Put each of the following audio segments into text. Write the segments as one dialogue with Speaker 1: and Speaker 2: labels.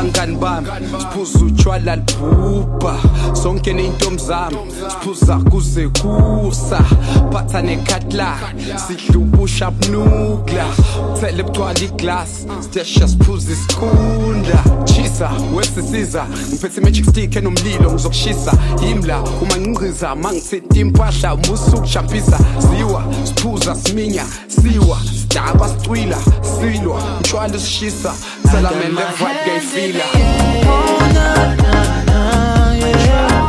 Speaker 1: bangani bami siphuza utshwala libhubha sonke ney'ntombi zami siphuza kuze kusa phatha nekhatla sidla ubushap nukla uthele bugcwala iglasi sitesha siphuza isikunda chisa wesisiza ngiphethe magic stick enomlilo ngizokushisa yimla uma ngingqiza mangithethe impahla umusuku champisa siwa siphuza siminya siwa sidaba sicwila silwa mtshwala sishisa tell a man that vibe they feel it.
Speaker 2: Oh na na na yeah.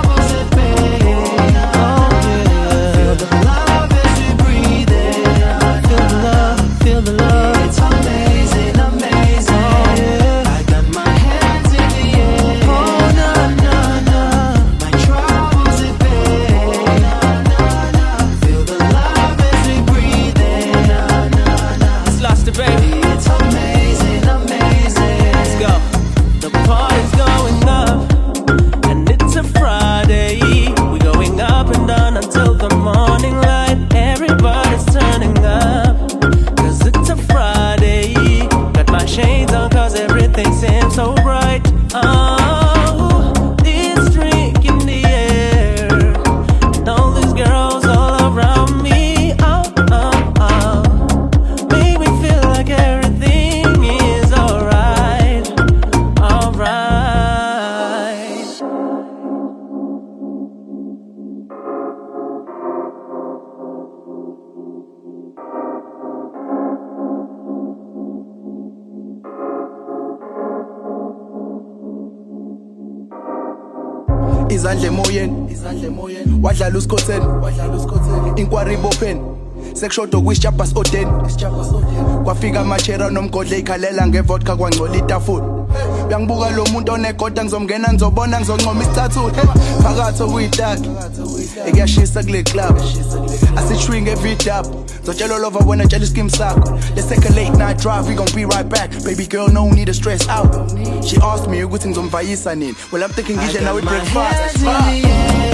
Speaker 2: Feel the love as we breathe in. Feel the love, feel the love. It's amazing, amazing. Oh, yeah. I got my hands in the air. Oh na na na. My troubles at bay. Feel the love as we breathe in. It's lost it, baby. It's amazing, amazing. Let's go. The party's going up, and it's a Friday. We're going up and down until the morning light. Everybody's turning up, cause it's a Friday. Got my shades on cause everything seems so bright. Oh, this drink in the air, and all these girls all around me. Oh, oh, oh, make me feel like everything is alright, alright.
Speaker 1: izandla emoyeni wadlala usikhotheni inkwari bopheni sekushodo kwisijabha sodeni kwafika amachera nomgodle ikhalela ngevodka kwangcola itafula uyangibuka lo muntu onegoda ngizomngena ngizobona ngizoncoma isitathula phakathi okuyitaki ekuyashisa kule club asitshwing every dub zotshela lova wena tshela iskim sakho let's take a late night drive we gon' be right back baby girl no need to stress out she asked me ukuthi ngizomvayisa nini well I'm thinking ngisho nawe breakfast